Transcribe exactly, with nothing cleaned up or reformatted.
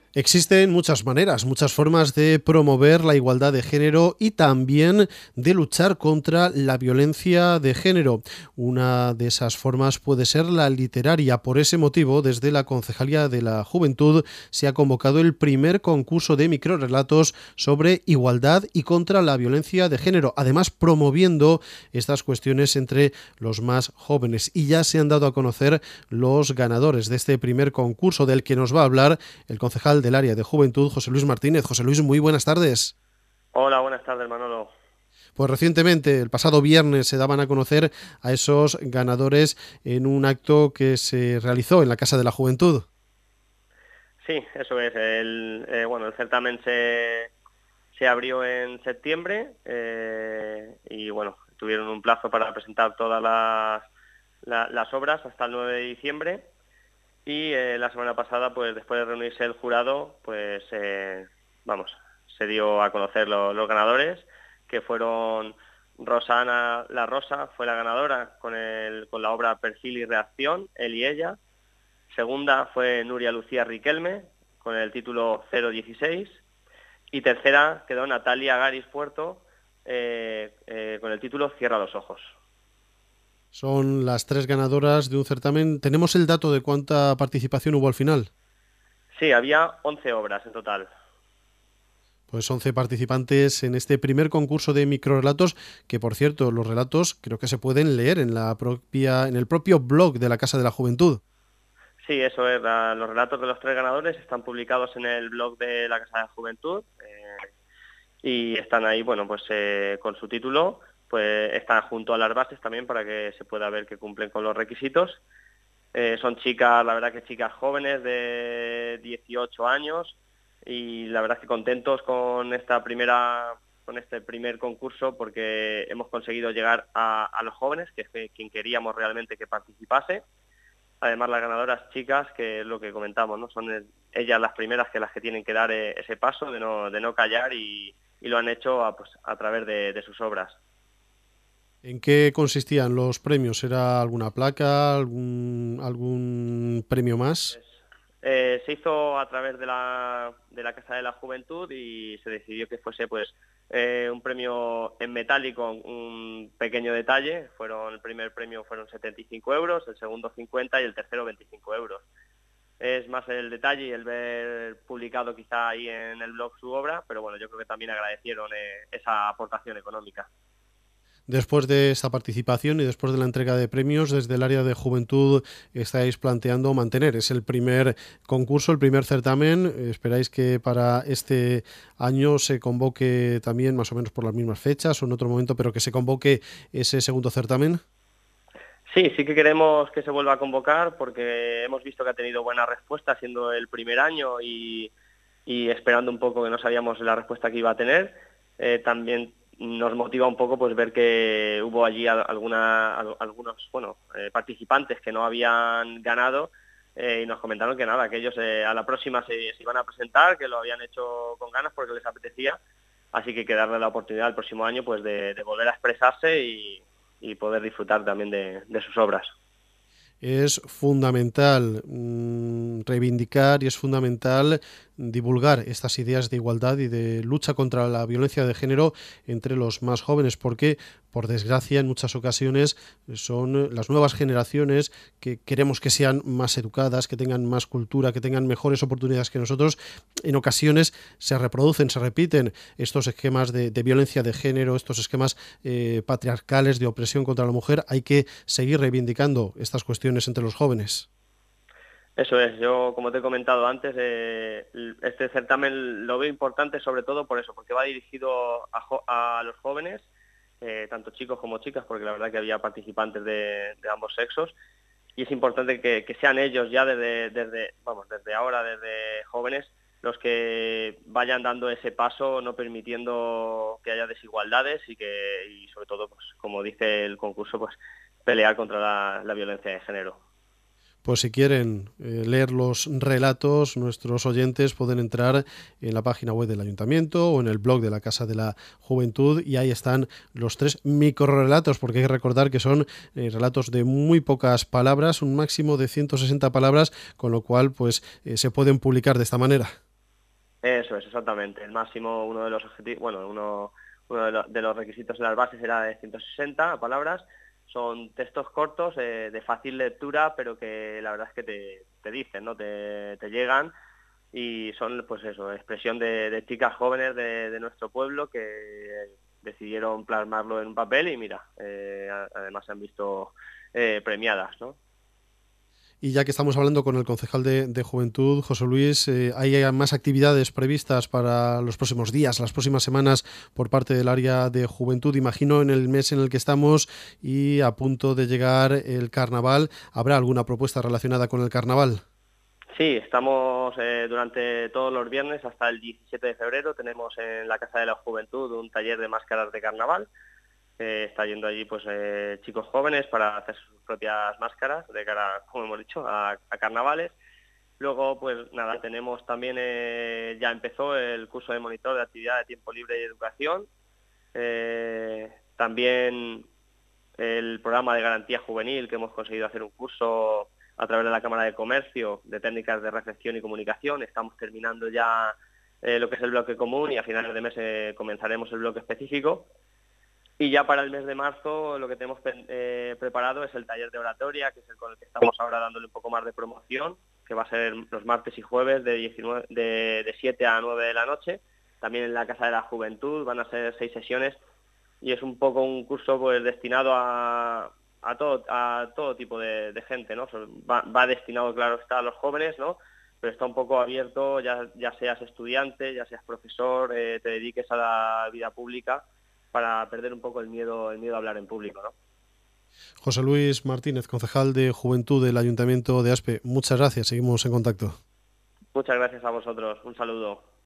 Existen muchas maneras, muchas formas de promover la igualdad de género y también de luchar contra la violencia de género. Una de esas formas puede ser la literaria. Por ese motivo, desde la Concejalía de la Juventud se ha convocado el primer concurso de microrrelatos sobre igualdad y contra la violencia de género, además promoviendo estas cuestiones entre los más jóvenes. Y ya se han dado a conocer los ganadores de este primer concurso, del que nos va a hablar el concejal del área de Juventud, José Luis Martínez. José Luis, muy buenas tardes. Hola, buenas tardes, Manolo. Pues recientemente, el pasado viernes, se daban a conocer a esos ganadores en un acto que se realizó en la Casa de la Juventud. Sí, eso es. El, eh, bueno, el certamen se, se abrió en septiembre eh, y bueno, tuvieron un plazo para presentar todas las, la, las obras hasta el nueve de diciembre y eh, la semana pasada, pues después de reunirse el jurado, pues eh, vamos, se dio a conocer lo, los ganadores, que fueron Rosana La Rosa, fue la ganadora con, el, con la obra Perfil y Reacción, él y ella. Segunda fue Nuria Lucía Riquelme, con el título cero dieciséis. Y tercera quedó Natalia Garis Puerto, eh, eh, con el título Cierra los ojos. Son las tres ganadoras de un certamen. ¿Tenemos el dato de cuánta participación hubo al final? Sí, había once obras en total. Pues once participantes en este primer concurso de microrelatos, que por cierto, los relatos creo que se pueden leer en la propia, en el propio blog de la Casa de la Juventud. Sí, eso es. La, los relatos de los tres ganadores están publicados en el blog de la Casa de la Juventud eh, y están ahí, bueno, pues eh, con su título, pues están junto a las bases también para que se pueda ver que cumplen con los requisitos. Eh, son chicas, la verdad que chicas jóvenes de dieciocho años y la verdad que contentos con esta primera, con este primer concurso porque hemos conseguido llegar a, a los jóvenes, que es quien queríamos realmente que participase. Además, las ganadoras chicas, que es lo que comentamos, ¿no? Son ellas las primeras que las que tienen que dar ese paso de no, de no callar y, y lo han hecho a, pues, a través de, de sus obras. ¿En qué consistían los premios? ¿Era alguna placa, algún, algún premio más? Pues, eh, se hizo a través de la, de la Casa de la Juventud y se decidió que fuese pues eh, un premio en metálico, un pequeño detalle. Fueron, el primer premio fueron setenta y cinco euros, el segundo cincuenta y el tercero veinticinco euros. Es más el detalle y el ver publicado quizá ahí en el blog su obra, pero bueno, yo creo que también agradecieron eh, esa aportación económica. Después de esta participación y después de la entrega de premios, desde el área de juventud estáis planteando mantener. Es el primer concurso, el primer certamen. ¿Esperáis que para este año se convoque también más o menos por las mismas fechas o en otro momento, pero que se convoque ese segundo certamen? Sí, sí que queremos que se vuelva a convocar porque hemos visto que ha tenido buena respuesta siendo el primer año y, y esperando un poco que no sabíamos la respuesta que iba a tener. Eh, también nos motiva un poco pues ver que hubo allí alguna, algunos bueno eh, participantes que no habían ganado eh, y nos comentaron que nada, que ellos eh, a la próxima se, se iban a presentar, que lo habían hecho con ganas porque les apetecía, así que hay que darle la oportunidad el próximo año pues de, de volver a expresarse y, y poder disfrutar también de, de sus obras. Es fundamental mmm, reivindicar y es fundamental divulgar estas ideas de igualdad y de lucha contra la violencia de género entre los más jóvenes, porque por desgracia en muchas ocasiones son las nuevas generaciones que queremos que sean más educadas, que tengan más cultura, que tengan mejores oportunidades que nosotros. En ocasiones se reproducen, se repiten estos esquemas de, de violencia de género, estos esquemas eh, patriarcales de opresión contra la mujer. Hay que seguir reivindicando estas cuestiones entre los jóvenes. Eso es, yo como te he comentado antes, eh, este certamen lo veo importante sobre todo por eso, porque va dirigido a, jo a los jóvenes, eh, tanto chicos como chicas, porque la verdad que había participantes de, de ambos sexos, y es importante que, que sean ellos ya desde, desde, vamos, desde ahora, desde jóvenes, los que vayan dando ese paso, no permitiendo que haya desigualdades y que, y sobre todo, pues como dice el concurso, pues pelear contra la, la violencia de género. Pues si quieren eh, leer los relatos, nuestros oyentes pueden entrar en la página web del Ayuntamiento o en el blog de la Casa de la Juventud y ahí están los tres microrelatos, porque hay que recordar que son eh, relatos de muy pocas palabras, un máximo de ciento sesenta palabras, con lo cual pues eh, se pueden publicar de esta manera. Eso es, exactamente. El máximo, uno de los objetivos, bueno, uno, uno de, lo- de los requisitos de las bases era de ciento sesenta palabras. Son textos cortos, eh, de fácil lectura, pero que la verdad es que te, te dicen, ¿no? Te, te llegan y son, pues eso, expresión de, de chicas jóvenes de, de nuestro pueblo que decidieron plasmarlo en un papel y mira, eh, a- además se han visto eh, premiadas, ¿no? Y ya que estamos hablando con el concejal de, de Juventud, José Luis, eh, ¿hay más actividades previstas para los próximos días, las próximas semanas por parte del área de Juventud? Imagino en el mes en el que estamos y a punto de llegar el carnaval, ¿habrá alguna propuesta relacionada con el carnaval? Sí, estamos eh, durante todos los viernes hasta el diecisiete de febrero. Tenemos en la Casa de la Juventud un taller de máscaras de carnaval. Eh, está yendo allí pues eh, chicos jóvenes para hacer sus propias máscaras de cara, como hemos dicho, a, a carnavales. Luego, pues nada, tenemos también, eh, ya empezó el curso de monitor de actividad de tiempo libre y educación. Eh, también el programa de garantía juvenil, que hemos conseguido hacer un curso a través de la Cámara de Comercio de técnicas de recepción y comunicación. Estamos terminando ya eh, lo que es el bloque común y a finales de mes eh, comenzaremos el bloque específico. Y ya para el mes de marzo lo que tenemos eh, preparado es el taller de oratoria, que es el con el que estamos ahora dándole un poco más de promoción, que va a ser los martes y jueves de, diecinueve, de, de siete a nueve de la noche. También en la Casa de la Juventud van a ser seis sesiones y es un poco un curso pues destinado a, a todo a todo tipo de, de gente, ¿no? Va, va destinado, claro está, a los jóvenes, ¿no? Pero está un poco abierto, ya, ya seas estudiante, ya seas profesor, eh, te dediques a la vida pública, para perder un poco el miedo, el miedo a hablar en público, ¿no? José Luis Martínez, concejal de Juventud del Ayuntamiento de Aspe, muchas gracias, seguimos en contacto. Muchas gracias a vosotros, un saludo.